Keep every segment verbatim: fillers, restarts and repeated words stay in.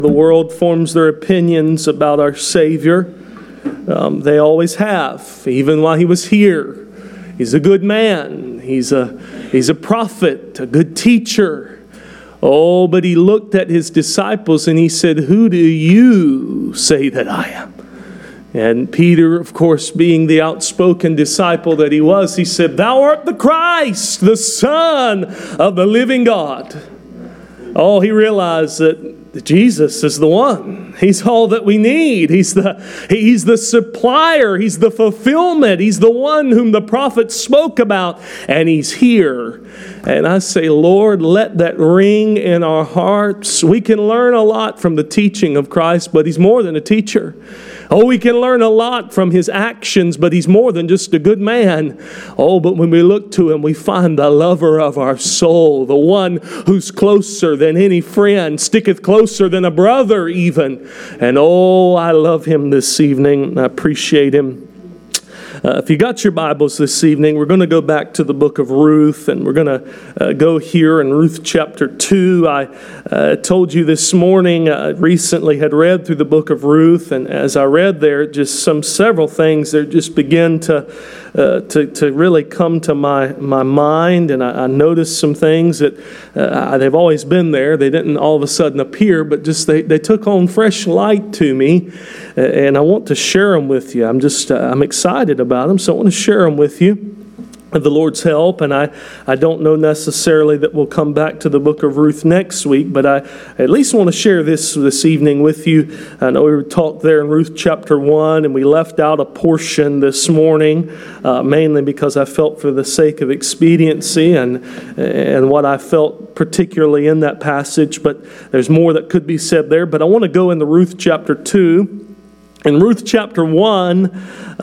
The world forms their opinions about our Savior. Um, they always have, even while He was here. He's a good man. He's a, he's a prophet, a good teacher. Oh, but He looked at His disciples and He said, "Who do you say that I am?" And Peter, of course, being the outspoken disciple that he was, he said, "Thou art the Christ, the Son of the living God." Oh, he realized that Jesus is the one. He's all that we need. He's the, he's the supplier. He's the fulfillment. He's the one whom the prophets spoke about. And He's here. And I say, Lord, let that ring in our hearts. We can learn a lot from the teaching of Christ, but He's more than a teacher. Oh, we can learn a lot from His actions, but He's more than just a good man. Oh, but when we look to Him, we find the lover of our soul, the one who's closer than any friend, sticketh closer than a brother even. And oh, I love Him this evening. I appreciate Him. Uh, if you got your Bibles this evening, we're going to go back to the book of Ruth, and we're going to uh, go here in Ruth chapter two. I uh, told you this morning, I uh, recently had read through the book of Ruth, and as I read there, just some several things that just begin to uh, to, to really come to my, my mind, and I, I noticed some things that uh, they've always been there. They didn't all of a sudden appear, but just they, they took on fresh light to me, uh, and I want to share them with you. I'm just, uh, I'm excited about them, so I want to share them with you with the Lord's help. And I, I don't know necessarily that we'll come back to the book of Ruth next week, but I at least want to share this this evening with you. I know we talked there in Ruth chapter one, and we left out a portion this morning, uh, mainly because I felt for the sake of expediency and, and what I felt particularly in that passage, but there's more that could be said there. But I want to go into Ruth chapter two. In Ruth chapter one,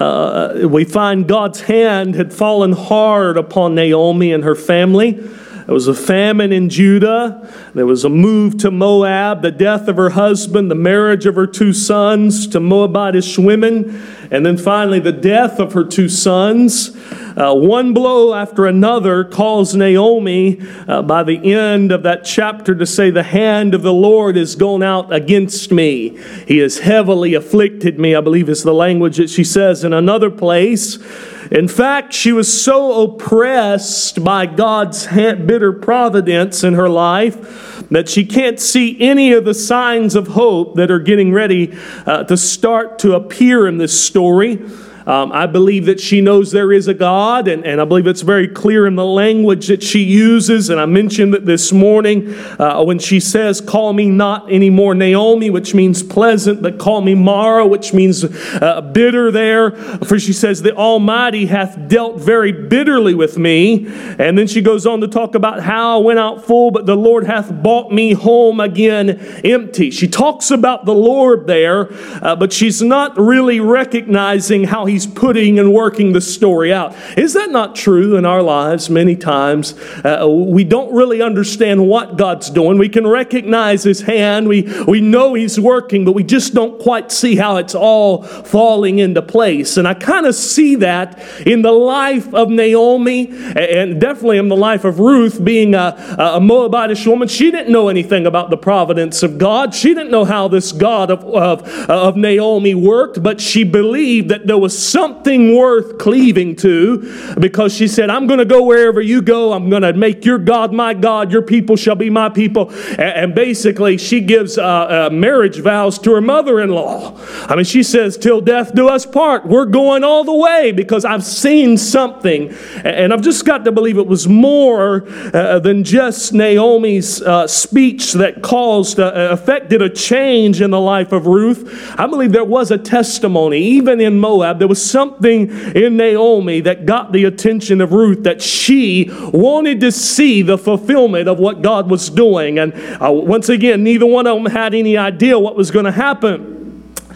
uh, we find God's hand had fallen hard upon Naomi and her family. There was a famine in Judah. There was a move to Moab, the death of her husband, the marriage of her two sons to Moabitish women, and then finally the death of her two sons. Uh, one blow after another caused Naomi uh, by the end of that chapter to say, "The hand of the Lord is gone out against me. He has heavily afflicted me," I believe is the language that she says in another place. In fact, she was so oppressed by God's bitter providence in her life that she can't see any of the signs of hope that are getting ready uh, to start to appear in this story. Um, I believe that she knows there is a God, and, and I believe it's very clear in the language that she uses. And I mentioned that this morning uh, when she says, "Call me not anymore Naomi," which means pleasant, but call me Mara, which means uh, bitter there. For she says, "The Almighty hath dealt very bitterly with me." And then she goes on to talk about how I went out full, but the Lord hath brought me home again empty. She talks about the Lord there, uh, but she's not really recognizing how He's putting and working the story out. Is that not true in our lives many times? Uh, we don't really understand what God's doing. We can recognize His hand. We, we know He's working, but we just don't quite see how it's all falling into place. And I kind of see that in the life of Naomi, and definitely in the life of Ruth, being a, a Moabitish woman. She didn't know anything about the providence of God. She didn't know how this God of, of, of Naomi worked, but she believed that there was something worth cleaving to, because she said, "I'm going to go wherever you go. I'm going to make your God my God. Your people shall be my people." And basically, she gives uh, uh, marriage vows to her mother-in-law. I mean, she says, "Till death do us part. We're going all the way because I've seen something." And I've just got to believe it was more uh, than just Naomi's uh, speech that caused, uh, affected a change in the life of Ruth. I believe there was a testimony, even in Moab. There was something in Naomi that got the attention of Ruth, that she wanted to see the fulfillment of what God was doing. And uh, once again, neither one of them had any idea what was going to happen.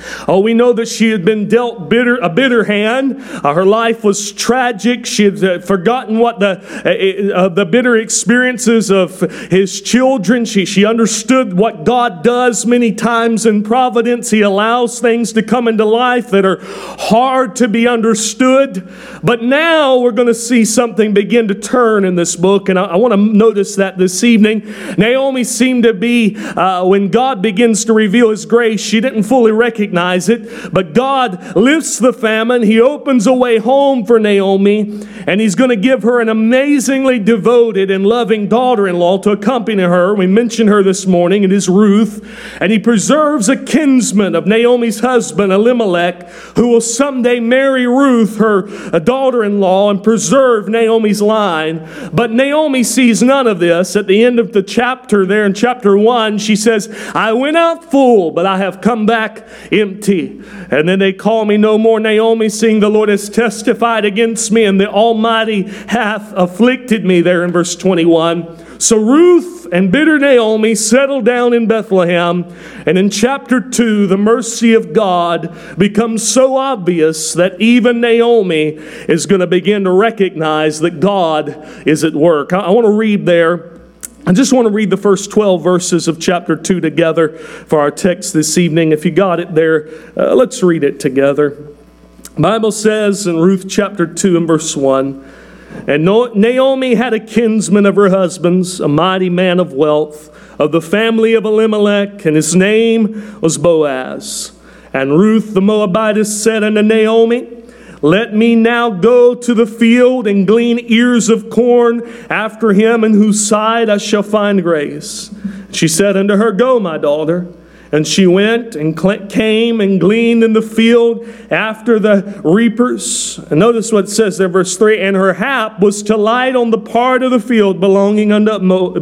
Oh, we know that she had been dealt bitter, a bitter hand. Uh, her life was tragic. She had uh, forgotten what the uh, uh, the bitter experiences of his children. She, she understood what God does many times in providence. He allows things to come into life that are hard to be understood. But now we're going to see something begin to turn in this book, and I, I want to notice that this evening. Naomi seemed to be, uh, when God begins to reveal His grace, she didn't fully recognize it, but God lifts the famine. He opens a way home for Naomi, and He's going to give her an amazingly devoted and loving daughter-in-law to accompany her. We mentioned her this morning. It is Ruth, and He preserves a kinsman of Naomi's husband, Elimelech, who will someday marry Ruth, her daughter-in-law, and preserve Naomi's line. But Naomi sees none of this. At the end of the chapter there in chapter one, she says, I went out full, but I have come back empty. And then they call me no more Naomi, seeing the Lord has testified against me, and the Almighty hath afflicted me, there in verse twenty-one. So Ruth and bitter Naomi settled down in Bethlehem. And in chapter two, the mercy of God becomes so obvious that even Naomi is going to begin to recognize that God is at work. I, I want to read there. I just want to read the first twelve verses of chapter two together for our text this evening. If you got it there, uh, let's read it together. The Bible says in Ruth chapter two and verse one, and Naomi had a kinsman of her husband's, a mighty man of wealth, of the family of Elimelech, and his name was Boaz. And Ruth the Moabitess said unto Naomi, let me now go to the field and glean ears of corn after him in whose side I shall find grace. She said unto her, go, my daughter. And she went and came and gleaned in the field after the reapers. And notice what it says there, verse three. And her hap was to light on the part of the field belonging unto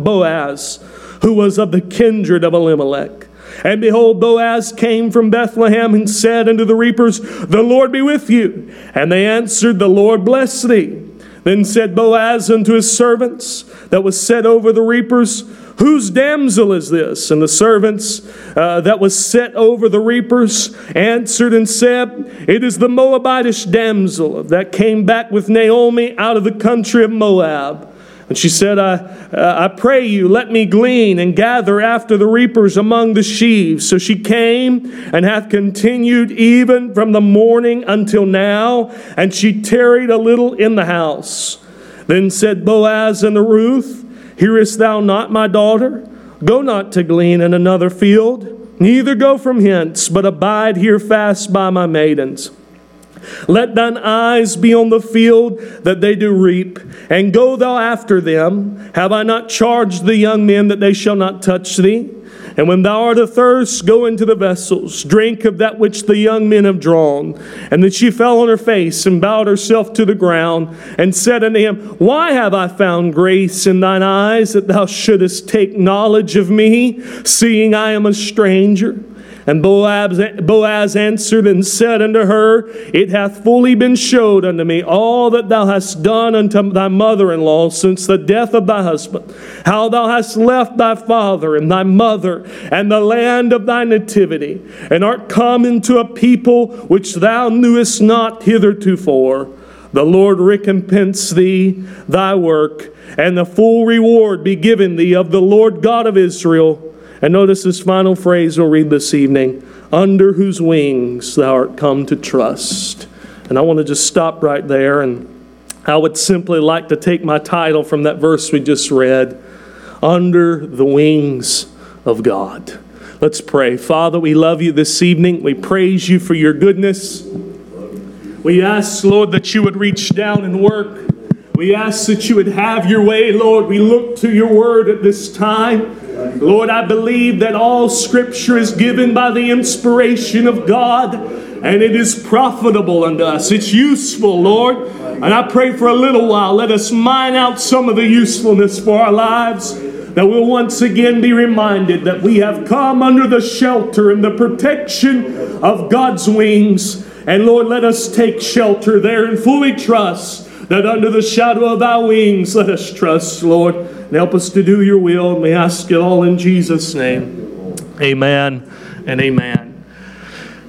Boaz, who was of the kindred of Elimelech. And behold, Boaz came from Bethlehem and said unto the reapers, the Lord be with you. And they answered, the Lord bless thee. Then said Boaz unto his servants that was set over the reapers, whose damsel is this? And the servants uh, that was set over the reapers answered and said, it is the Moabitish damsel that came back with Naomi out of the country of Moab. And she said, I, uh, I pray you, let me glean and gather after the reapers among the sheaves. So she came and hath continued even from the morning until now, and she tarried a little in the house. Then said Boaz unto Ruth, hearest thou not, my daughter? Go not to glean in another field, neither go from hence, but abide here fast by my maidens. Let thine eyes be on the field that they do reap, and go thou after them. Have I not charged the young men that they shall not touch thee? And when thou art athirst, go into the vessels, drink of that which the young men have drawn. And then she fell on her face and bowed herself to the ground, and said unto him, why have I found grace in thine eyes, that thou shouldest take knowledge of me, seeing I am a stranger? And Boaz, Boaz answered and said unto her, it hath fully been showed unto me all that thou hast done unto thy mother-in-law since the death of thy husband, how thou hast left thy father and thy mother and the land of thy nativity, and art come into a people which thou knewest not hithertofore. The Lord recompense thee thy work, and the full reward be given thee of the Lord God of Israel. And notice this final phrase we'll read this evening, under whose wings thou art come to trust. And I want to just stop right there, and I would simply like to take my title from that verse we just read, under the wings of God. Let's pray. Father, we love you this evening. We praise you for your goodness. We ask, Lord, that you would reach down and work. We ask that you would have your way, Lord. We look to your word at this time. Lord, I believe that all Scripture is given by the inspiration of God, and it is profitable unto us. It's useful, Lord. And I pray for a little while, let us mine out some of the usefulness for our lives, that we'll once again be reminded that we have come under the shelter and the protection of God's wings. And Lord, let us take shelter there and fully trust that under the shadow of thy wings, let us trust, Lord, and help us to do your will. And we ask it all in Jesus' name. Amen and amen.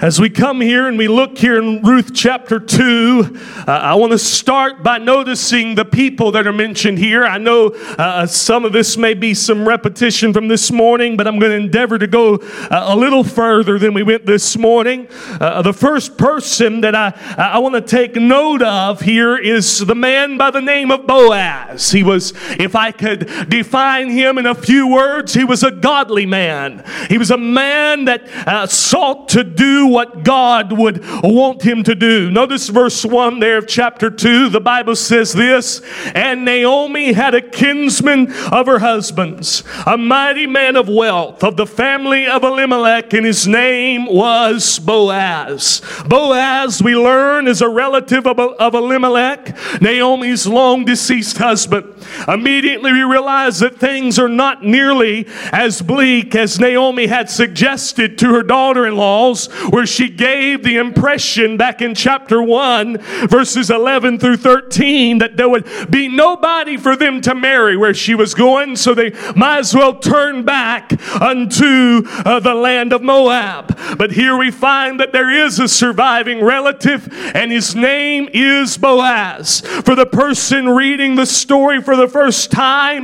As we come here and we look here in Ruth chapter two, uh, I want to start by noticing the people that are mentioned here. I know uh, some of this may be some repetition from this morning, but I'm going to endeavor to go uh, a little further than we went this morning. Uh, the first person that I, I want to take note of here is the man by the name of Boaz. He was, if I could define him in a few words, he was a godly man. He was a man that uh, sought to do what God would want him to do. Notice verse one there of chapter two. The Bible says this, and Naomi had a kinsman of her husband's, a mighty man of wealth of the family of Elimelech, and his name was Boaz. Boaz, we learn, is a relative of, of Elimelech, Naomi's long deceased husband. Immediately we realize that things are not nearly as bleak as Naomi had suggested to her daughter-in-laws, where she gave the impression back in chapter one, verses eleven through thirteen, that there would be nobody for them to marry where she was going, so they might as well turn back unto uh, the land of Moab. But here we find that there is a surviving relative, and his name is Boaz. For the person reading the story for the first time,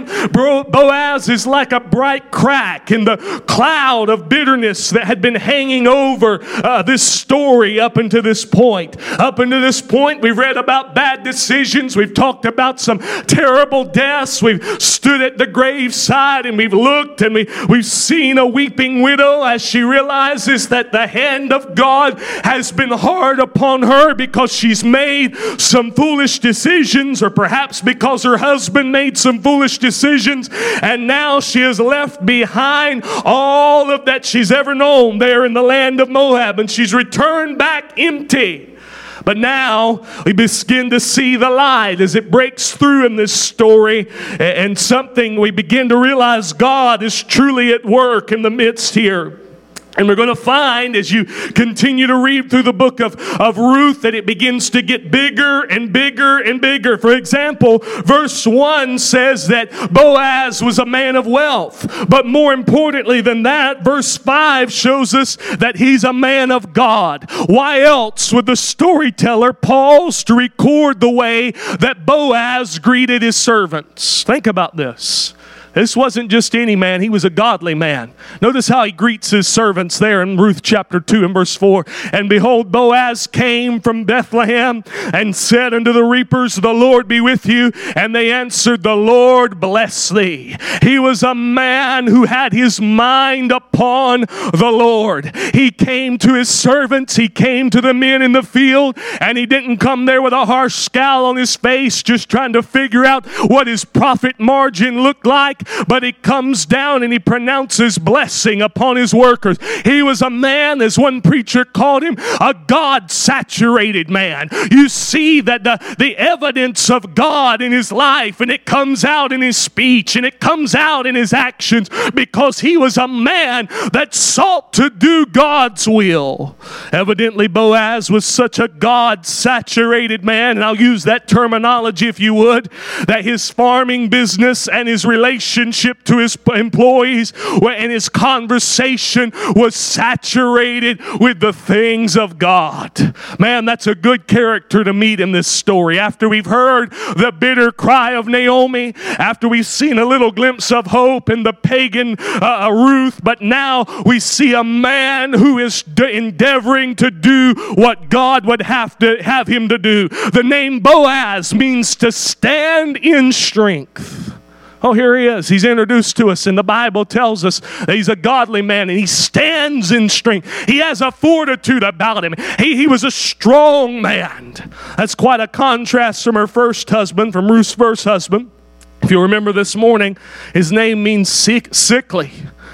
Boaz is like a bright crack in the cloud of bitterness that had been hanging over uh, this story up until this point. Up until this point, we've read about bad decisions. We've talked about some terrible deaths. We've stood at the graveside and we've looked and we, we've seen a weeping widow as she realizes that the hand of God has been hard upon her because she's made some foolish decisions, or perhaps because her husband made some foolish decisions, and now she is left behind all of that she's ever known there in the land of Moab, and she's returned back empty. But now we begin to see the light as it breaks through in this story, and something we begin to realize God is truly at work in the midst here. And we're going to find as you continue to read through the book of, of Ruth that it begins to get bigger and bigger and bigger. For example, verse one says that Boaz was a man of wealth. But more importantly than that, verse five shows us that he's a man of God. Why else would the storyteller pause to record the way that Boaz greeted his servants? Think about this. This wasn't just any man. He was a godly man. Notice how he greets his servants there in Ruth chapter two and verse four. And behold, Boaz came from Bethlehem and said unto the reapers, the Lord be with you. And they answered, the Lord bless thee. He was a man who had his mind upon the Lord. He came to his servants. He came to the men in the field. And he didn't come there with a harsh scowl on his face, just trying to figure out what his profit margin looked like. But he comes down and he pronounces blessing upon his workers. He was a man, as one preacher called him, a God-saturated man. You see that the, the evidence of God in his life, and it comes out in his speech, and it comes out in his actions, because he was a man that sought to do God's will. Evidently, Boaz was such a God-saturated man, and I'll use that terminology if you would, that his farming business and his relationship to his employees and his conversation was saturated with the things of God. Man, that's a good character to meet in this story. After we've heard the bitter cry of Naomi, after we've seen a little glimpse of hope in the pagan uh, Ruth, but now we see a man who is de- endeavoring to do what God would have to have him to do. The name Boaz means to stand in strength. Oh, here he is. He's introduced to us, and the Bible tells us that he's a godly man, and he stands in strength. He has a fortitude about him. He, he was a strong man. That's quite a contrast from her first husband, from Ruth's first husband. If you remember this morning, his name means sick, sickly.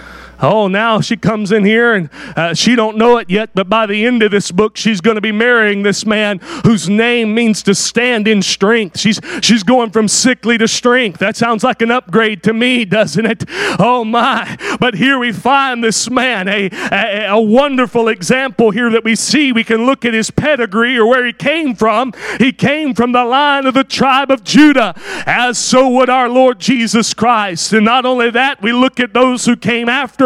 Oh, now she comes in here and uh, she don't know it yet, but by the end of this book, she's going to be marrying this man whose name means to stand in strength. She's she's going from sickly to strength. That sounds like an upgrade to me, doesn't it? Oh my. But here we find this man, a, a, a wonderful example here that we see. We can look at his pedigree or where he came from. He came from the line of the tribe of Judah, as so would our Lord Jesus Christ. And not only that, we look at those who came after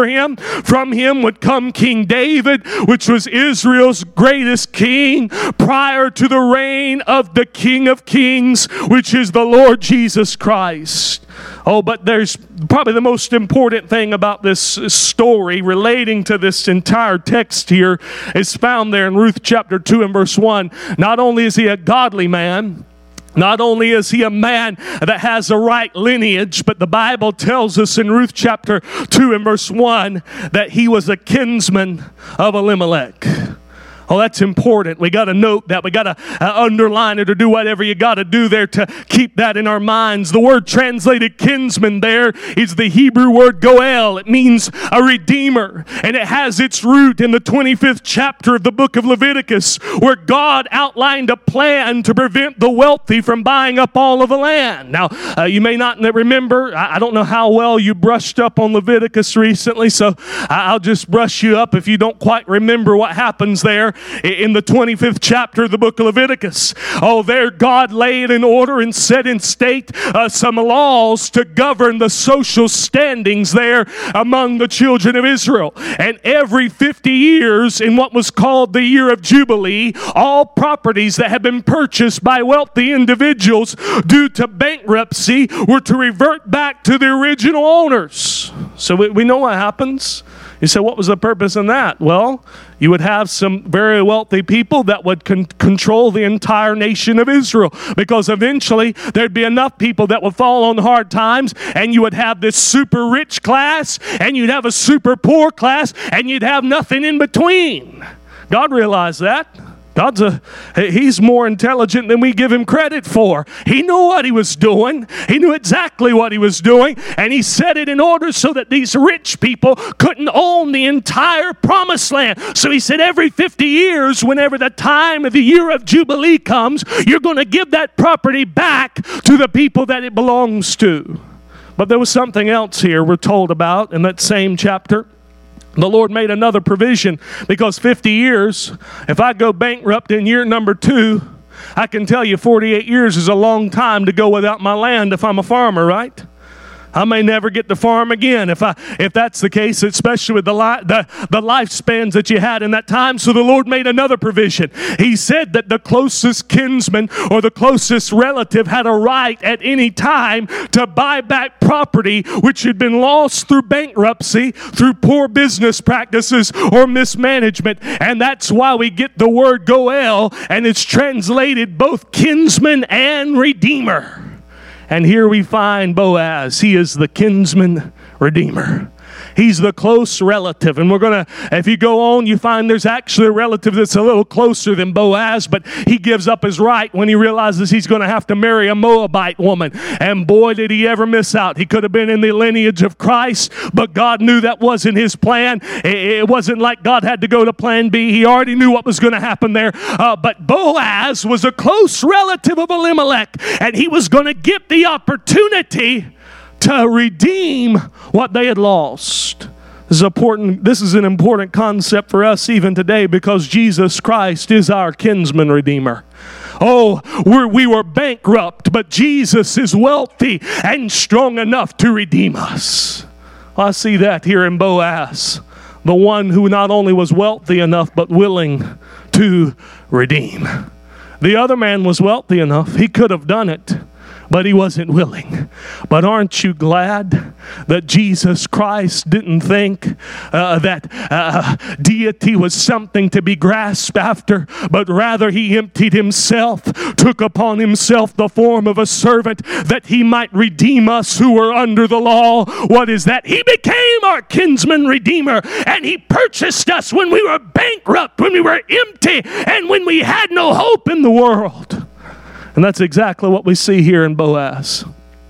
him. From him would come King David, which was Israel's greatest king prior to the reign of the King of Kings, which is the Lord Jesus Christ. Oh, but there's probably the most important thing about this story relating to this entire text here is found there in Ruth chapter two and verse one. Not only is he a godly man, not only is he a man that has a right lineage, but the Bible tells us in Ruth chapter two and verse one that he was a kinsman of Elimelech. Oh, that's important. We got to note that. We got to uh, underline it or do whatever you got to do there to keep that in our minds. The word translated kinsman there is the Hebrew word goel. It means a redeemer. And it has its root in the twenty-fifth chapter of the book of Leviticus, where God outlined a plan to prevent the wealthy from buying up all of the land. Now, uh, you may not remember. I, I don't know how well you brushed up on Leviticus recently, so I'll just brush you up if you don't quite remember what happens there. In the twenty-fifth chapter of the book of Leviticus. Oh, there God laid in order and set in state uh, some laws to govern the social standings there among the children of Israel. And every fifty years, in what was called the year of Jubilee, all properties that had been purchased by wealthy individuals due to bankruptcy were to revert back to the original owners. So we, we know what happens. You say, what was the purpose in that? Well, you would have some very wealthy people that would con- control the entire nation of Israel, because eventually there'd be enough people that would fall on hard times, and you would have this super rich class, and you'd have a super poor class, and you'd have nothing in between. God realized that. God's a, he's more intelligent than we give him credit for. He knew what he was doing. He knew exactly what he was doing. And he set it in order so that these rich people couldn't own the entire promised land. So he said every fifty years, whenever the time of the year of Jubilee comes, you're going to give that property back to the people that it belongs to. But there was something else here we're told about in that same chapter. The Lord made another provision, because fifty years, if I go bankrupt in year number two, I can tell you forty-eight years is a long time to go without my land if I'm a farmer, right? I may never get to farm again if I if that's the case, especially with the, li- the the lifespans that you had in that time. So the Lord made another provision. He said that the closest kinsman or the closest relative had a right at any time to buy back property which had been lost through bankruptcy, through poor business practices, or mismanagement. And that's why we get the word goel, and it's translated both kinsman and redeemer. And here we find Boaz. He is the kinsman redeemer. He's the close relative. And we're going to, if you go on, you find there's actually a relative that's a little closer than Boaz, but he gives up his right when he realizes he's going to have to marry a Moabite woman. And boy, did he ever miss out. He could have been in the lineage of Christ, but God knew that wasn't his plan. It wasn't like God had to go to plan B. He already knew what was going to happen there. Uh, but Boaz was a close relative of Elimelech, and he was going to get the opportunity to redeem what they had lost. This is important. This is an important concept for us even today, because Jesus Christ is our kinsman redeemer. Oh, we're, we were bankrupt, but Jesus is wealthy and strong enough to redeem us. Well, I see that here in Boaz, the one who not only was wealthy enough, but willing to redeem. The other man was wealthy enough. He could have done it, but he wasn't willing. But aren't you glad that Jesus Christ didn't think uh, that uh, deity was something to be grasped after, but rather he emptied himself, took upon himself the form of a servant, that he might redeem us who were under the law. What is that? He became our kinsman redeemer, and he purchased us when we were bankrupt, when we were empty, and when we had no hope in the world. And that's exactly what we see here in Boaz.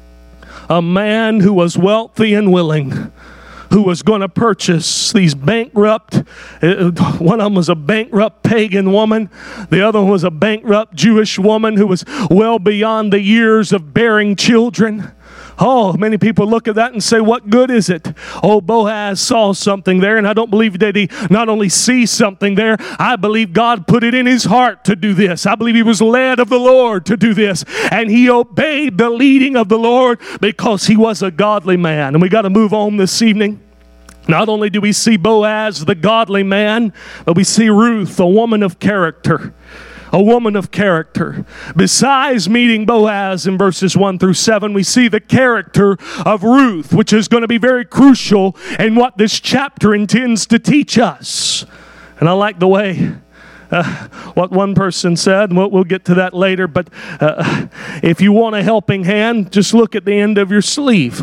A man who was wealthy and willing, who was going to purchase these bankrupt, one of them was a bankrupt pagan woman. The other one was a bankrupt Jewish woman who was well beyond the years of bearing children. Oh, many people look at that and say, what good is it? Oh, Boaz saw something there, and I don't believe that he not only sees something there, I believe God put it in his heart to do this. I believe he was led of the Lord to do this, and he obeyed the leading of the Lord because he was a godly man. And we got to move on this evening. Not only do we see Boaz, the godly man, but we see Ruth, a woman of character. A woman of character. Besides meeting Boaz in verses one through seven, we see the character of Ruth, which is going to be very crucial in what this chapter intends to teach us. And I like the way uh, what one person said, and we'll, we'll get to that later, but uh, if you want a helping hand, just look at the end of your sleeve.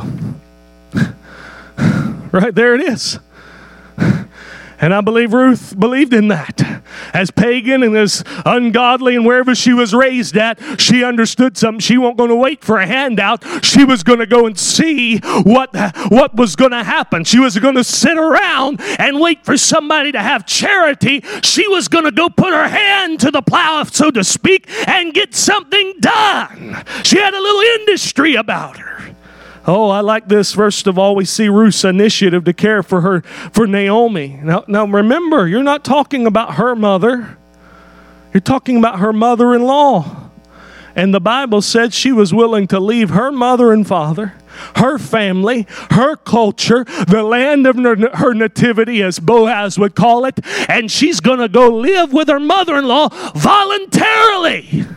Right there it is. And I believe Ruth believed in that. As pagan and as ungodly and wherever she was raised at, she understood something. She wasn't going to wait for a handout. She was going to go and see what, what was going to happen. She was going to sit around and wait for somebody to have charity. She was going to go put her hand to the plow, so to speak, and get something done. She had a little industry about her. Oh, I like this. First of all, we see Ruth's initiative to care for her, for Naomi. Now, now remember, you're not talking about her mother. You're talking about her mother-in-law. And the Bible said she was willing to leave her mother and father, her family, her culture, the land of her nativity, as Boaz would call it, and she's going to go live with her mother-in-law voluntarily.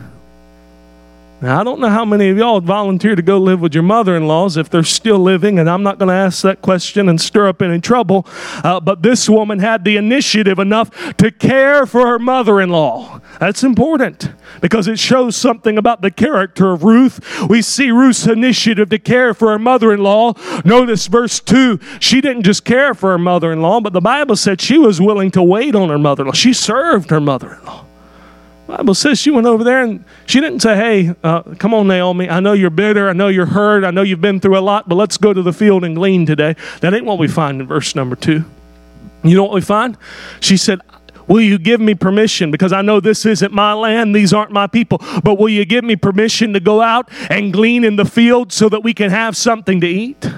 Now, I don't know how many of y'all would volunteer to go live with your mother-in-laws if they're still living, and I'm not going to ask that question and stir up any trouble, uh, but this woman had the initiative enough to care for her mother-in-law. That's important because it shows something about the character of Ruth. We see Ruth's initiative to care for her mother-in-law. Notice verse two, she didn't just care for her mother-in-law, but the Bible said she was willing to wait on her mother-in-law. She served her mother-in-law. The Bible says she went over there and she didn't say, hey, uh, come on, Naomi. I know you're bitter. I know you're hurt. I know you've been through a lot, but let's go to the field and glean today. That ain't what we find in verse number two. You know what we find? She said, will you give me permission? Because I know this isn't my land. These aren't my people. But will you give me permission to go out and glean in the field so that we can have something to eat?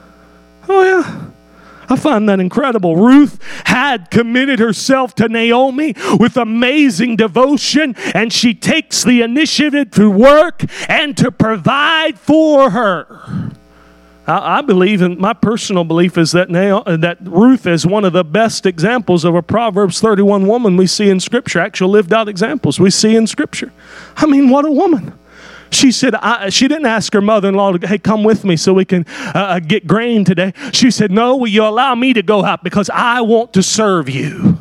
Oh, yeah. I find that incredible. Ruth had committed herself to Naomi with amazing devotion, and she takes the initiative to work and to provide for her. I, I believe, and my personal belief is that, Na- that Ruth is one of the best examples of a Proverbs thirty-one woman we see in Scripture, actual lived out examples we see in Scripture. I mean, what a woman. She said, I, she didn't ask her mother-in-law, to, hey, come with me so we can uh, get grain today. She said, no, will you allow me to go out because I want to serve you.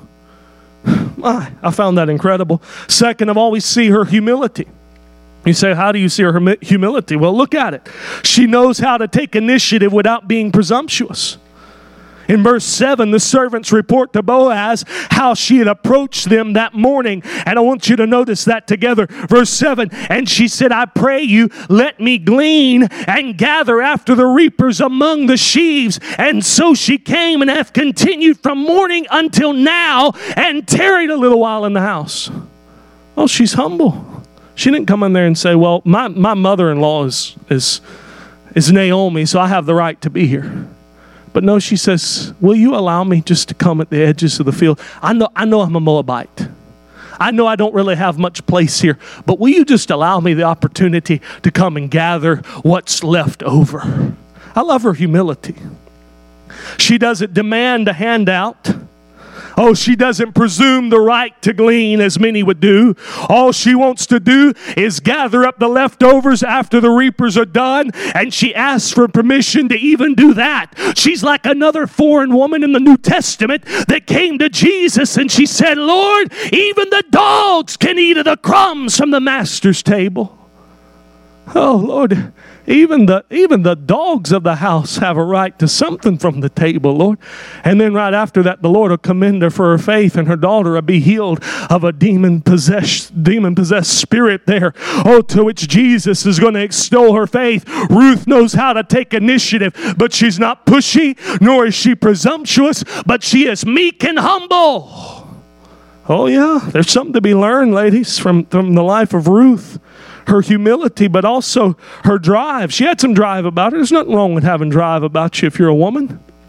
My, I found that incredible. Second of all, we see her humility. You say, how do you see her humility? Well, look at it. She knows how to take initiative without being presumptuous. In verse seven, the servants report to Boaz how she had approached them that morning. And I want you to notice that together. Verse seven, and she said, I pray you, let me glean and gather after the reapers among the sheaves. And so she came and hath continued from morning until now and tarried a little while in the house. Oh, she's humble. She didn't come in there and say, well, my, my mother-in-law is, is, is Naomi, so I have the right to be here. But no, she says, will you allow me just to come at the edges of the field? I know, I know I'm a Moabite. I know I don't really have much place here, but will you just allow me the opportunity to come and gather what's left over? I love her humility. She doesn't demand a handout. Oh, she doesn't presume the right to glean as many would do. All she wants to do is gather up the leftovers after the reapers are done, and she asks for permission to even do that. She's like another foreign woman in the New Testament that came to Jesus and she said, Lord, even the dogs can eat of the crumbs from the master's table. Oh, Lord, even the even the dogs of the house have a right to something from the table, Lord. And then right after that, the Lord will commend her for her faith, and her daughter will be healed of a demon-possessed, demon-possessed spirit there. Oh, to which Jesus is going to extol her faith. Ruth knows how to take initiative, but she's not pushy, nor is she presumptuous, but she is meek and humble. Oh, yeah, there's something to be learned, ladies, from, from the life of Ruth. Her humility, but also her drive. She had some drive about her. There's nothing wrong with having drive about you if you're a woman.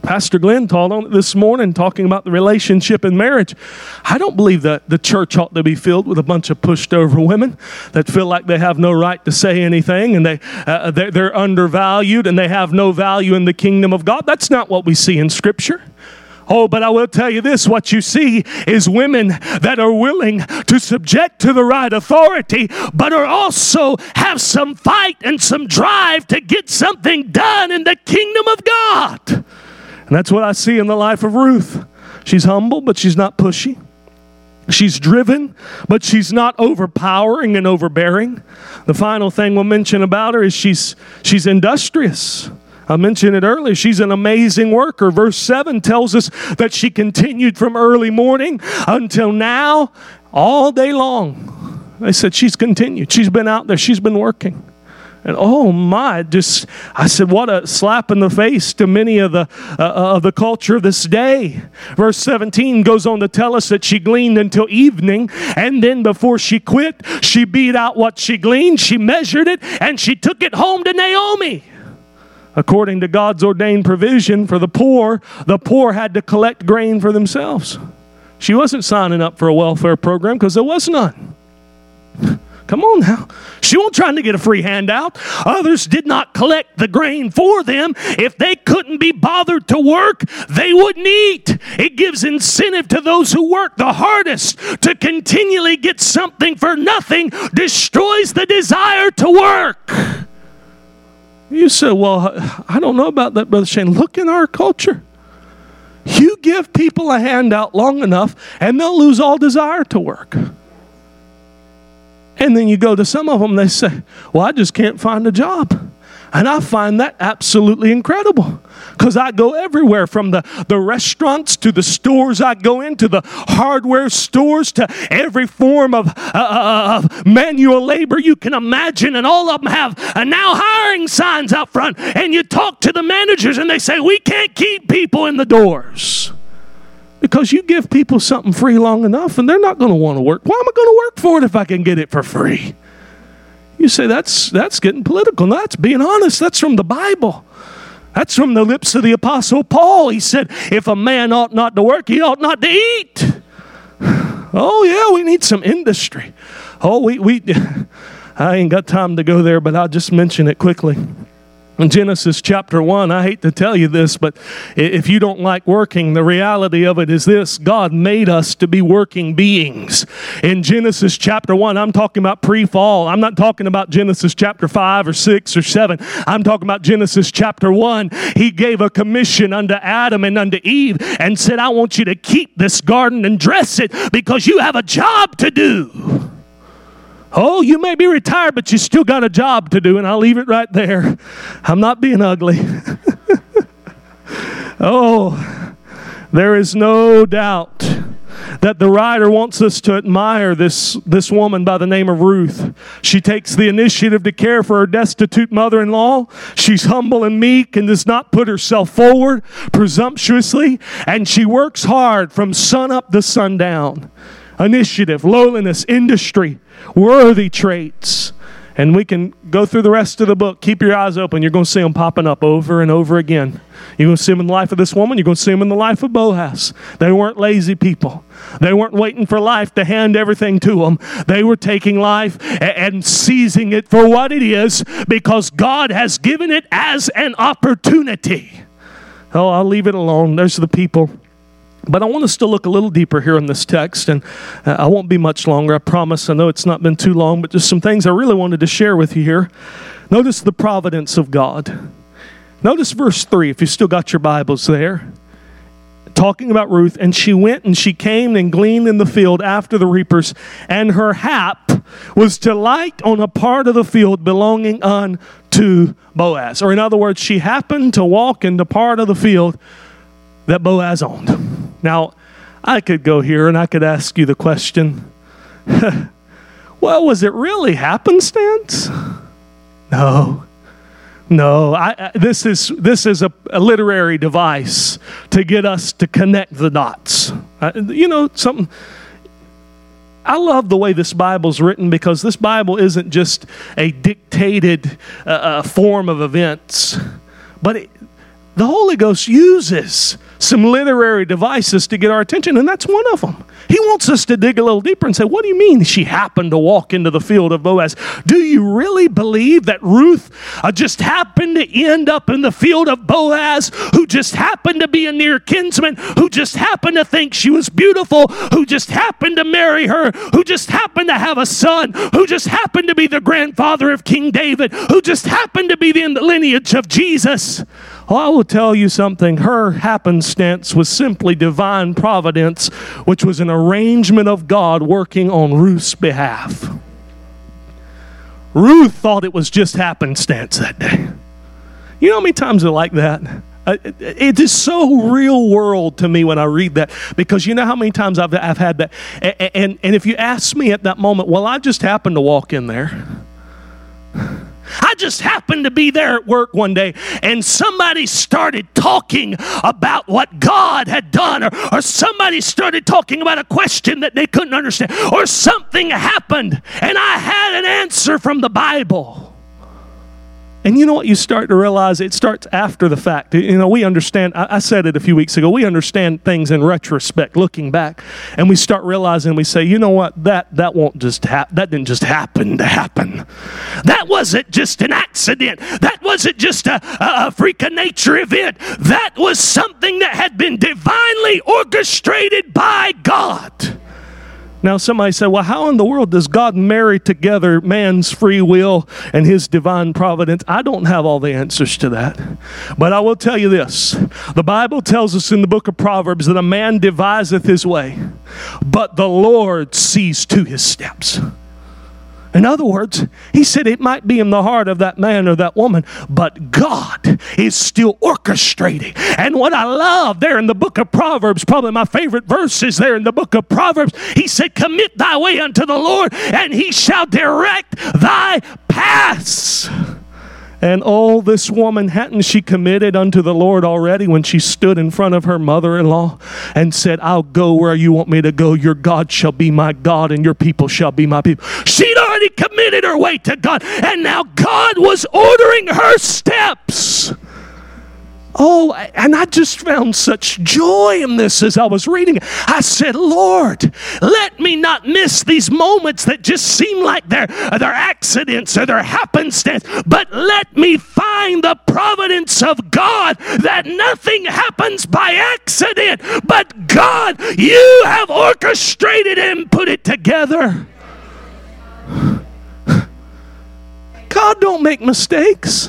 Pastor Glenn taught on it this morning, talking about the relationship in marriage. I don't believe that the church ought to be filled with a bunch of pushed over women that feel like they have no right to say anything, and they, uh, they're, they're undervalued and they have no value in the kingdom of God. That's not what we see in Scripture. Oh, but I will tell you this, what you see is women that are willing to subject to the right authority, but are also have some fight and some drive to get something done in the kingdom of God. And that's what I see in the life of Ruth. She's humble, but she's not pushy. She's driven, but she's not overpowering and overbearing. The final thing we'll mention about her is she's she's industrious. I mentioned it earlier. She's an amazing worker. Verse seven tells us that she continued from early morning until now, all day long. They said she's continued. She's been out there. She's been working. And oh my, just, I said, what a slap in the face to many of the uh, of the culture of this day. Verse seventeen goes on to tell us that she gleaned until evening, and then before she quit, she beat out what she gleaned, she measured it, and she took it home to Naomi. According to God's ordained provision for the poor, the poor had to collect grain for themselves. She wasn't signing up for a welfare program because there was none. Come on now. She wasn't trying to get a free handout. Others did not collect the grain for them. If they couldn't be bothered to work, they wouldn't eat. It gives incentive to those who work the hardest to continually get something for nothing, destroys the desire to work. You say, well, I don't know about that, Brother Shane. Look in our culture. You give people a handout long enough, and they'll lose all desire to work. And then you go to some of them, they say, well, I just can't find a job. And I find that absolutely incredible, because I go everywhere, from the, the restaurants to the stores I go into, the hardware stores, to every form of, uh, of manual labor you can imagine. And all of them have uh, now hiring signs out front. And you talk to the managers and they say, we can't keep people in the doors. Because you give people something free long enough and they're not going to want to work. Why am I going to work for it if I can get it for free? You say, that's that's getting political. No, that's being honest. That's from the Bible. That's from the lips of the Apostle Paul. He said, if a man ought not to work, he ought not to eat. Oh, yeah, we need some industry. Oh, we, we I ain't got time to go there, but I'll just mention it quickly. In Genesis chapter one, I hate to tell you this, but if you don't like working, the reality of it is this: God made us to be working beings. In Genesis chapter one, I'm talking about pre-fall. I'm not talking about Genesis chapter five or six or seven. I'm talking about Genesis chapter one. He gave a commission unto Adam and unto Eve and said, I want you to keep this garden and dress it because you have a job to do. Oh, you may be retired, but you still got a job to do, and I'll leave it right there. I'm not being ugly. Oh, there is no doubt that the writer wants us to admire this, this woman by the name of Ruth. She takes the initiative to care for her destitute mother-in-law. She's humble and meek and does not put herself forward presumptuously, and she works hard from sunup to sundown. Initiative, lowliness, industry, worthy traits. And we can go through the rest of the book. Keep your eyes open. You're going to see them popping up over and over again. You're going to see them in the life of this woman. You're going to see them in the life of Boaz. They weren't lazy people. They weren't waiting for life to hand everything to them. They were taking life and seizing it for what it is, because God has given it as an opportunity. Oh, I'll leave it alone. There's the people. But I want us to look a little deeper here in this text, and uh, I won't be much longer, I promise. I know it's not been too long, but just some things I really wanted to share with you here. Notice the providence of God. Notice verse three, if you still got your Bibles there. Talking about Ruth, and she went and she came and gleaned in the field after the reapers, and her hap was to light on a part of the field belonging unto Boaz. Or in other words, she happened to walk in the part of the field that Boaz owned. Now, I could go here and I could ask you the question, well, was it really happenstance? No. No, I, I, this is this is a, a literary device to get us to connect the dots. Uh, you know, something. I love the way this Bible's written, because this Bible isn't just a dictated uh, uh, form of events, but it, the Holy Ghost uses some literary devices to get our attention, and that's one of them. He wants us to dig a little deeper and say, what do you mean she happened to walk into the field of Boaz? Do you really believe that Ruth uh, just happened to end up in the field of Boaz, who just happened to be a near kinsman, who just happened to think she was beautiful, who just happened to marry her, who just happened to have a son, who just happened to be the grandfather of King David, who just happened to be in the lineage of Jesus? Well, I will tell you something. Her happenstance was simply divine providence, which was an arrangement of God working on Ruth's behalf. Ruth thought it was just happenstance that day. You know how many times they're like that? It is so real world to me when I read that, because you know how many times I've, I've had that. And, and, and if you ask me at that moment, well, I just happened to walk in there. I just happened to be there at work one day and somebody started talking about what God had done, or, or somebody started talking about a question that they couldn't understand, or something happened and I had an answer from the Bible. And you know what you start to realize? It starts after the fact. You know, we understand, I, I said it a few weeks ago, we understand things in retrospect, looking back, and we start realizing, we say, you know what, that that won't just happen, that didn't just happen to happen. That wasn't just an accident. That wasn't just a, a, a freak of nature event. That was something that had been divinely orchestrated by God. Now somebody said, well, how in the world does God marry together man's free will and his divine providence? I don't have all the answers to that. But I will tell you this. The Bible tells us in the book of Proverbs that a man deviseth his way, but the Lord sees to his steps. In other words, he said it might be in the heart of that man or that woman, but God is still orchestrating. And what I love there in the book of Proverbs, probably my favorite verse is there in the book of Proverbs. He said, commit thy way unto the Lord, and he shall direct thy paths. And oh, this woman, hadn't she committed unto the Lord already when she stood in front of her mother-in-law and said, I'll go where you want me to go. Your God shall be my God and your people shall be my people. She'd already committed her way to God, and now God was ordering her steps. Oh, and I just found such joy in this as I was reading it. I said, Lord, let me not miss these moments that just seem like they're, they're accidents or they're happenstance, but let me find the providence of God, that nothing happens by accident, but God, you have orchestrated and put it together. God don't make mistakes.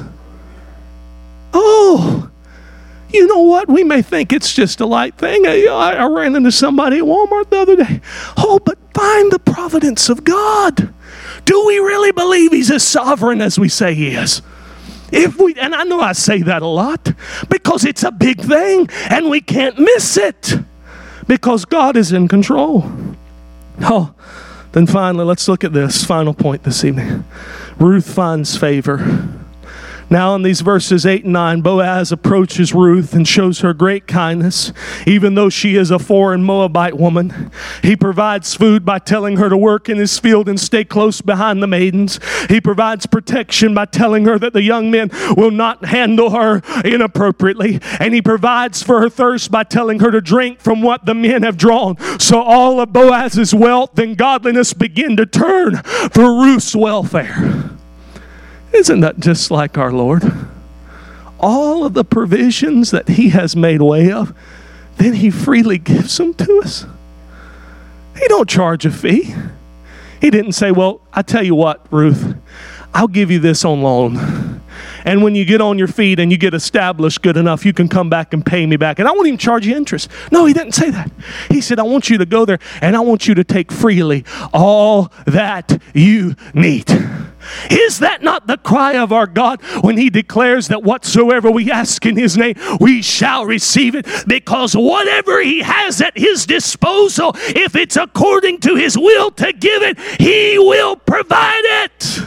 Oh, you know what? We may think it's just a light thing. I, I ran into somebody at Walmart the other day. Oh, but find the providence of God. Do we really believe he's as sovereign as we say he is? If we, and I know I say that a lot because it's a big thing and we can't miss it because God is in control. Oh, then finally, let's look at this final point this evening. Ruth finds favor. Now in these verses eight and nine, Boaz approaches Ruth and shows her great kindness, even though she is a foreign Moabite woman. He provides food by telling her to work in his field and stay close behind the maidens. He provides protection by telling her that the young men will not handle her inappropriately. And he provides for her thirst by telling her to drink from what the men have drawn. So all of Boaz's wealth and godliness begin to turn for Ruth's welfare. Isn't that just like our Lord? All of the provisions that he has made way of, then he freely gives them to us. He don't charge a fee. He didn't say, well, I tell you what, Ruth, I'll give you this on loan. And when you get on your feet and you get established good enough, you can come back and pay me back. And I won't even charge you interest. No, he didn't say that. He said, I want you to go there and I want you to take freely all that you need. Is that not the cry of our God when he declares that whatsoever we ask in his name, we shall receive it? Because whatever he has at his disposal, if it's according to his will to give it, he will provide it.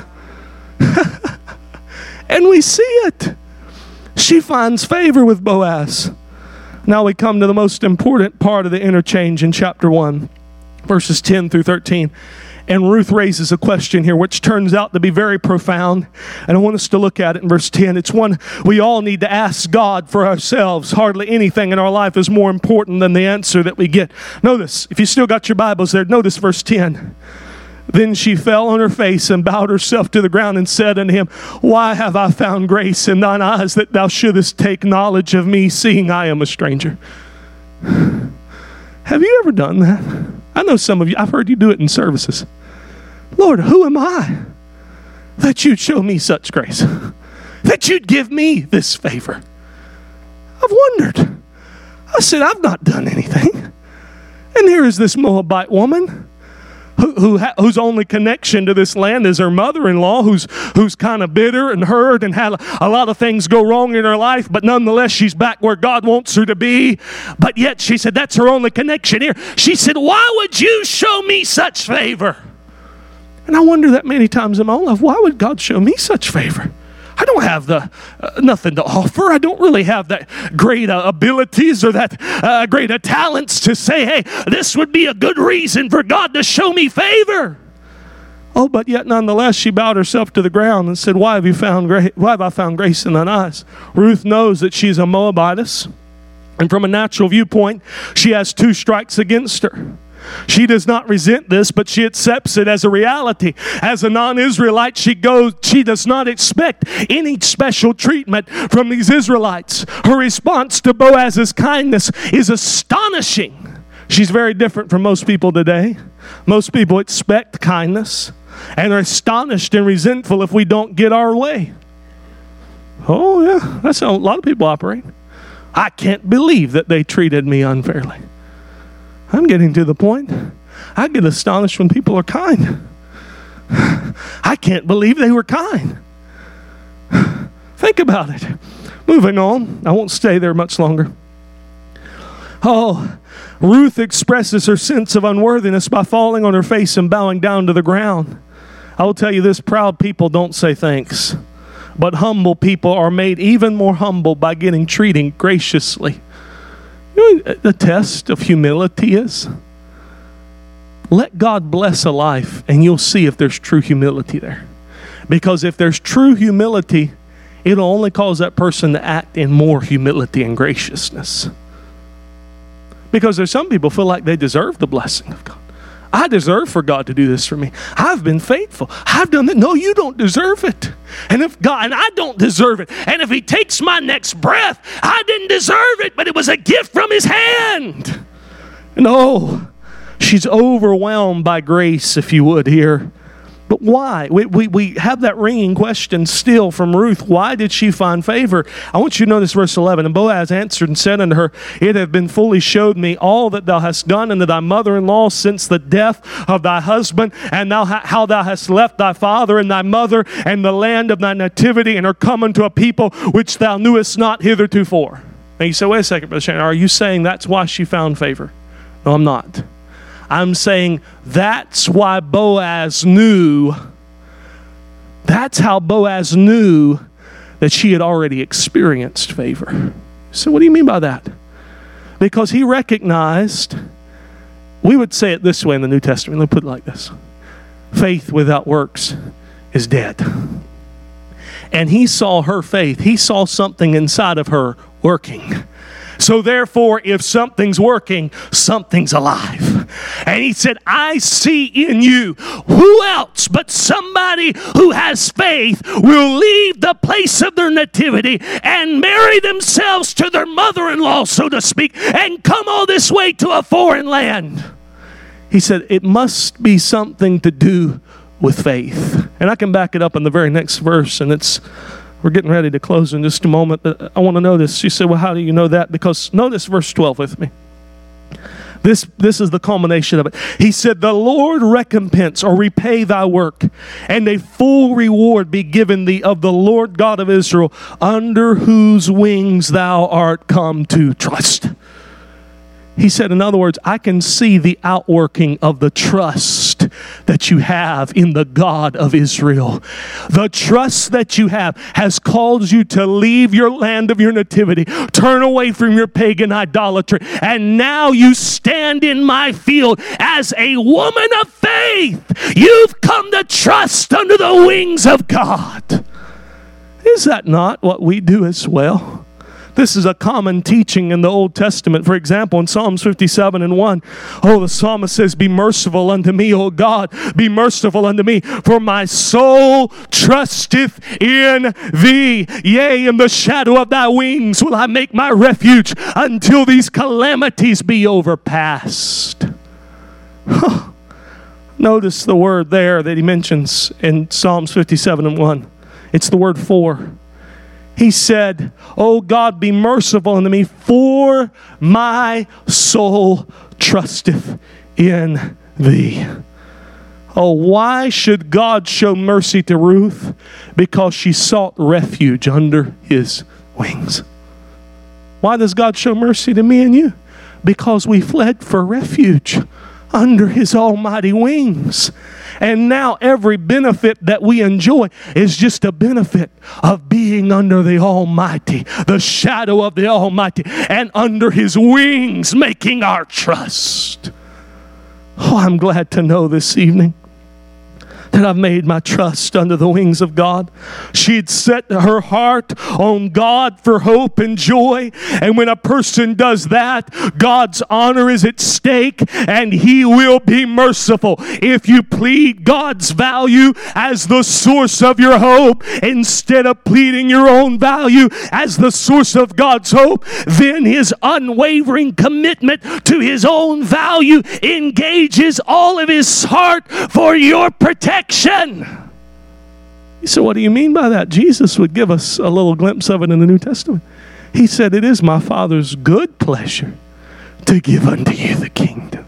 And we see it. She finds favor with Boaz. Now we come to the most important part of the interchange in chapter one. verses ten through thirteen. And Ruth raises a question here, which turns out to be very profound. And I want us to look at it in verse ten. It's one we all need to ask God for ourselves. Hardly anything in our life is more important than the answer that we get. Notice, if you still got your Bibles there, notice verse ten. Then she fell on her face and bowed herself to the ground and said unto him, Why have I found grace in thine eyes that thou shouldest take knowledge of me, seeing I am a stranger? Have you ever done that? I know some of you, I've heard you do it in services. Lord, who am I that you'd show me such grace? That you'd give me this favor? I've wondered. I said, I've not done anything. And here is this Moabite woman who, who ha, whose only connection to this land is her mother-in-law, who's, who's kind of bitter and hurt and had a, a lot of things go wrong in her life, but nonetheless, she's back where God wants her to be. But yet, she said, that's her only connection here. She said, why would you show me such favor? And I wonder that many times in my own life, why would God show me such favor? I don't have the uh, nothing to offer. I don't really have that great uh, abilities or that uh, great uh, talents to say, hey, this would be a good reason for God to show me favor. Oh, but yet nonetheless, she bowed herself to the ground and said, why have you found gra- why have I found grace in thine eyes? Ruth knows that she's a Moabitess. And from a natural viewpoint, she has two strikes against her. She does not resent this, but she accepts it as a reality. As a non-Israelite, she goes, she does not expect any special treatment from these Israelites. Her response to Boaz's kindness is astonishing. She's very different from most people today. Most people expect kindness and are astonished and resentful if we don't get our way. Oh yeah, that's how a lot of people operate. I can't believe that they treated me unfairly. I'm getting to the point. I get astonished when people are kind. I can't believe they were kind. Think about it. Moving on. I won't stay there much longer. Oh, Ruth expresses her sense of unworthiness by falling on her face and bowing down to the ground. I will tell you this, proud people don't say thanks. But humble people are made even more humble by getting treated graciously. You know what the test of humility is? Let God bless a life and you'll see if there's true humility there. Because if there's true humility, it'll only cause that person to act in more humility and graciousness. Because there's some people feel like they deserve the blessing of God. I deserve for God to do this for me. I've been faithful. I've done it. No, you don't deserve it. And if God, and I don't deserve it. And if he takes my next breath, I didn't deserve it, but it was a gift from his hand. No, she's overwhelmed by grace, if you would, here. But why? We, we, we have that ringing question still from Ruth. Why did she find favor? I want you to notice verse eleven. And Boaz answered and said unto her, It hath been fully showed me all that thou hast done unto thy mother-in-law since the death of thy husband, and thou ha- how thou hast left thy father and thy mother and the land of thy nativity, and are come unto a people which thou knewest not heretofore. And you say, wait a second, Brother Shannon, are you saying that's why she found favor? No, I'm not. I'm saying that's why Boaz knew, that's how Boaz knew that she had already experienced favor. So what do you mean by that? Because he recognized, we would say it this way in the New Testament, let me put it like this. Faith without works is dead. And he saw her faith, he saw something inside of her working. So therefore, if something's working, something's alive. And he said, I see in you, who else but somebody who has faith will leave the place of their nativity and marry themselves to their mother-in-law, so to speak, and come all this way to a foreign land. He said, it must be something to do with faith. And I can back it up in the very next verse, and it's, we're getting ready to close in just a moment. I want to know this. She said, well, how do you know that? Because notice verse twelve with me. This, this is the culmination of it. He said, the Lord recompense or repay thy work, and a full reward be given thee of the Lord God of Israel, under whose wings thou art come to trust. He said, in other words, I can see the outworking of the trust that you have in the God of Israel. The trust that you have has caused you to leave your land of your nativity, turn away from your pagan idolatry, and now you stand in my field as a woman of faith. You've come to trust under the wings of God. Is that not what we do as well? This is a common teaching in the Old Testament. For example, in Psalms fifty-seven and one, oh, the psalmist says, be merciful unto me, O God, be merciful unto me, for my soul trusteth in thee. Yea, in the shadow of thy wings will I make my refuge until these calamities be overpassed. Huh. Notice the word there that he mentions in Psalms fifty-seven and one. It's the word for. He said, oh God, be merciful unto me, for my soul trusteth in thee. Oh, why should God show mercy to Ruth? Because she sought refuge under his wings. Why does God show mercy to me and you? Because we fled for refuge under his almighty wings. And now every benefit that we enjoy is just a benefit of being under the Almighty, the shadow of the Almighty, and under his wings, making our trust. Oh, I'm glad to know this evening that I've made my trust under the wings of God. She'd set her heart on God for hope and joy. And when a person does that, God's honor is at stake and he will be merciful. If you plead God's value as the source of your hope instead of pleading your own value as the source of God's hope, then his unwavering commitment to his own value engages all of his heart for your protection. You say, what do you mean by that? Jesus would give us a little glimpse of it in the New Testament. He said, it is my Father's good pleasure to give unto you the kingdom.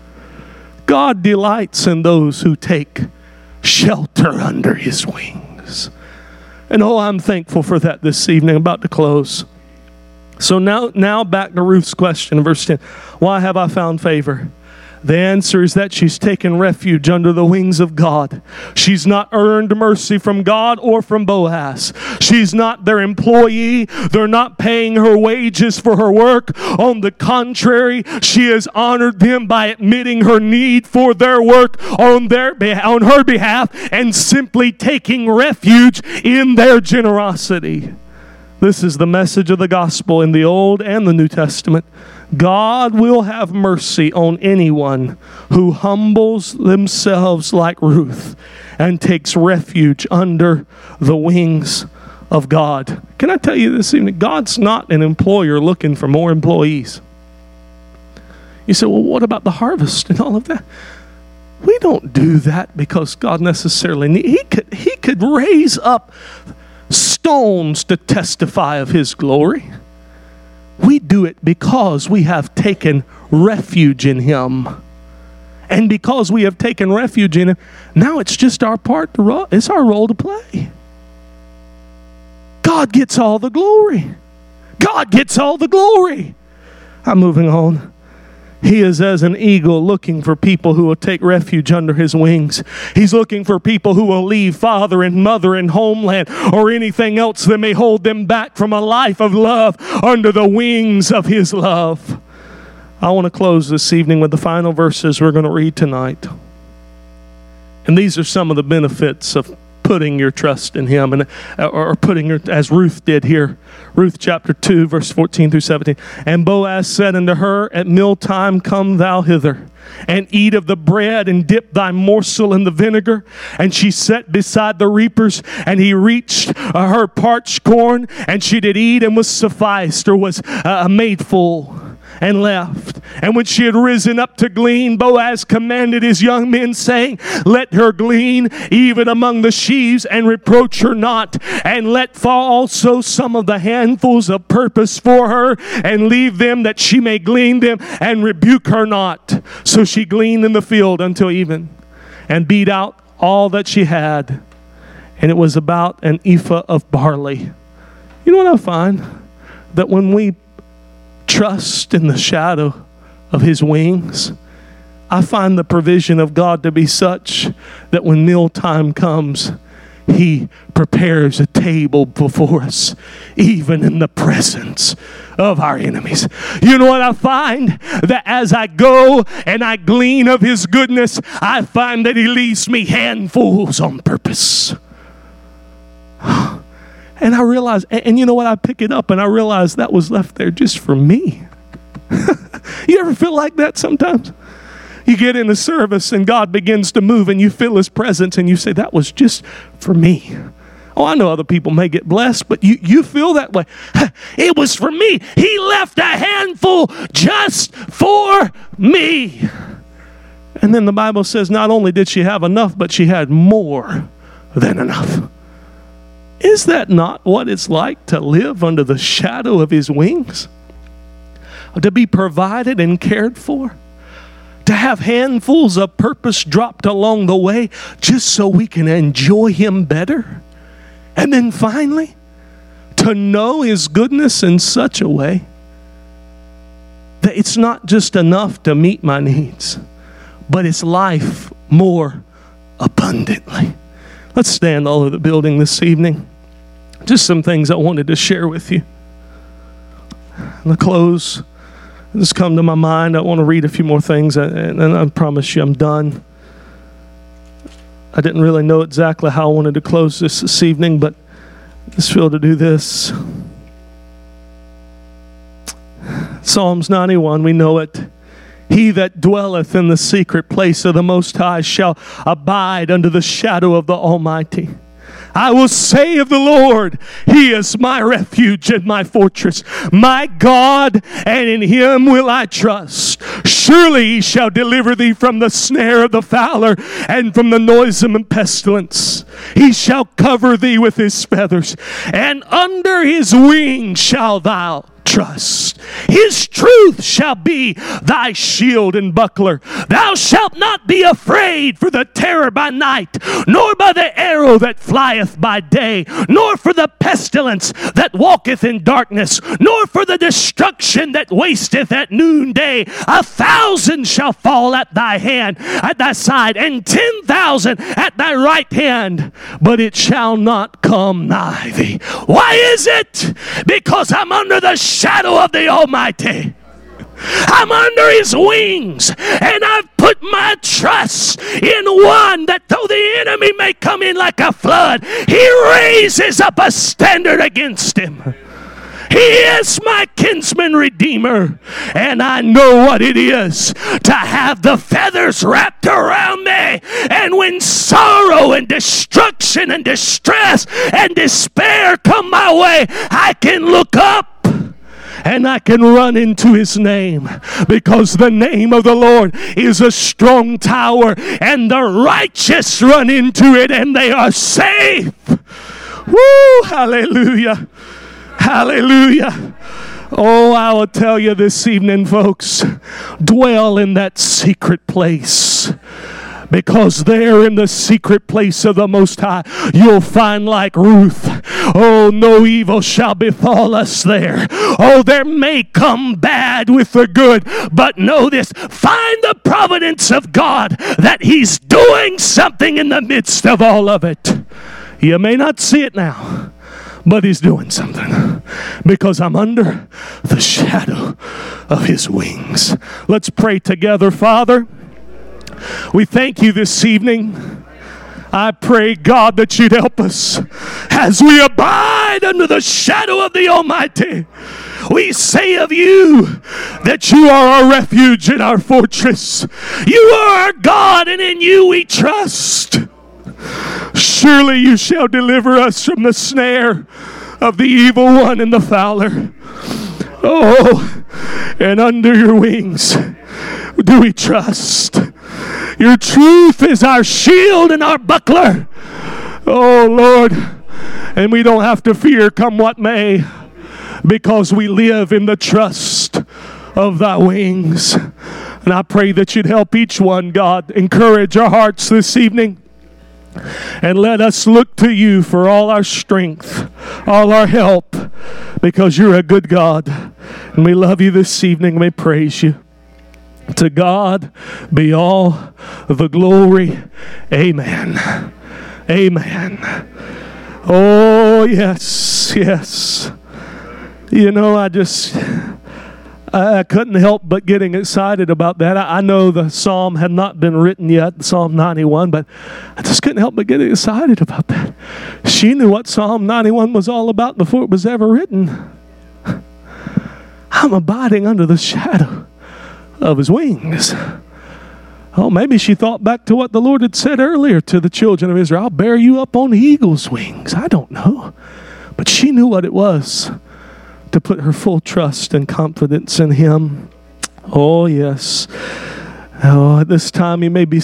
God delights in those who take shelter under his wings. And oh, I'm thankful for that this evening. I'm about to close. So now, now back to Ruth's question in verse ten. Why have I found favor? The answer is that she's taken refuge under the wings of God. She's not earned mercy from God or from Boaz. She's not their employee. They're not paying her wages for her work. On the contrary, she has honored them by admitting her need for their work on their on her behalf and simply taking refuge in their generosity. This is the message of the gospel in the Old and the New Testament. God will have mercy on anyone who humbles themselves like Ruth and takes refuge under the wings of God. Can I tell you this evening? God's not an employer looking for more employees. You say, well, what about the harvest and all of that? We don't do that because God necessarily needs. He could, he could raise up stones to testify of his glory. We do it because we have taken refuge in him. And because we have taken refuge in him, now it's just our part to ro- it's our role to play. God gets all the glory. God gets all the glory. I'm moving on. He is as an eagle looking for people who will take refuge under his wings. He's looking for people who will leave father and mother and homeland or anything else that may hold them back from a life of love under the wings of his love. I want to close this evening with the final verses we're going to read tonight. And these are some of the benefits of putting your trust in him, and or putting your, as Ruth did here. Ruth chapter two, verse fourteen through seventeen. And Boaz said unto her, at mealtime come thou hither, and eat of the bread, and dip thy morsel in the vinegar. And she sat beside the reapers, and he reached uh, her parched corn, and she did eat, and was sufficed, or was uh, made full, and left. And when she had risen up to glean, Boaz commanded his young men, saying, let her glean even among the sheaves, and reproach her not. And let fall also some of the handfuls of purpose for her, and leave them that she may glean them, and rebuke her not. So she gleaned in the field until even, and beat out all that she had. And it was about an ephah of barley. You know what I find? That when we trust in the shadow of his wings, I find the provision of God to be such that when mealtime comes, He prepares a table before us, even in the presence of our enemies. You know what I find? That as I go and I glean of His goodness, I find that He leaves me handfuls on purpose. And I realize, and, and you know what? I pick it up and I realize that was left there just for me. You ever feel like that sometimes? You get in a service and God begins to move and you feel His presence and you say, that was just for me. Oh, I know other people may get blessed, but you, you feel that way. It was for me. He left a handful just for me. And then the Bible says not only did she have enough, but she had more than enough. Is that not what it's like to live under the shadow of His wings? To be provided and cared for? To have handfuls of purpose dropped along the way just so we can enjoy Him better? And then finally, to know His goodness in such a way that it's not just enough to meet my needs, but it's life more abundantly. Let's stand all over the building this evening. Just some things I wanted to share with you. In the close, this come to my mind. I want to read a few more things, and I promise you I'm done. I didn't really know exactly how I wanted to close this this evening, but I just feel to do this. Psalms ninety-one, we know it. He that dwelleth in the secret place of the Most High shall abide under the shadow of the Almighty. I will say of the Lord, He is my refuge and my fortress, my God, and in Him will I trust. Surely He shall deliver thee from the snare of the fowler and from the noisome pestilence. He shall cover thee with His feathers, and under His wings shalt thou trust. His truth shall be thy shield and buckler. Thou shalt not be afraid for the terror by night, nor by the arrow that flieth by day, nor for the pestilence that walketh in darkness, nor for the destruction that wasteth at noonday. A thousand shall fall at thy hand, at thy side, and ten thousand at thy right hand, but it shall not come nigh thee. Why is it? Because I'm under the shadow of the Almighty. I'm under His wings, and I've put my trust in one that though the enemy may come in like a flood, He raises up a standard against him. He is my kinsman redeemer, and I know what it is to have the feathers wrapped around me. And when sorrow and destruction and distress and despair come my way, I can look up and I can run into His name, because the name of the Lord is a strong tower, and the righteous run into it and they are safe. Woo! Hallelujah. Hallelujah. Oh, I will tell you this evening, folks, dwell in that secret place. Because there in the secret place of the Most High, you'll find like Ruth. Oh, no evil shall befall us there. Oh, there may come bad with the good, but know this, find the providence of God that He's doing something in the midst of all of it. You may not see it now, but He's doing something, because I'm under the shadow of His wings. Let's pray together. Father, we thank You this evening. I pray, God, that You'd help us as we abide under the shadow of the Almighty. We say of You that You are our refuge and our fortress. You are our God, and in You we trust. Surely You shall deliver us from the snare of the evil one and the fowler. Oh, and under Your wings do we trust. Your truth is our shield and our buckler. Oh, Lord, and we don't have to fear come what may, because we live in the trust of Thy wings. And I pray that You'd help each one, God, encourage our hearts this evening. And let us look to You for all our strength, all our help, because You're a good God. And we love You this evening. We praise You. To God be all the glory. Amen. Amen. Oh, yes, yes. You know, I just, I couldn't help but getting excited about that. I, I know the psalm had not been written yet, Psalm ninety-one, but I just couldn't help but get excited about that. She knew what Psalm ninety-one was all about before it was ever written. I'm abiding under the shadow of his wings. Oh, maybe she thought back to what the Lord had said earlier to the children of Israel. I'll bear you up on eagle's wings. I don't know. But she knew what it was to put her full trust and confidence in him. Oh, yes. Oh, at this time you may be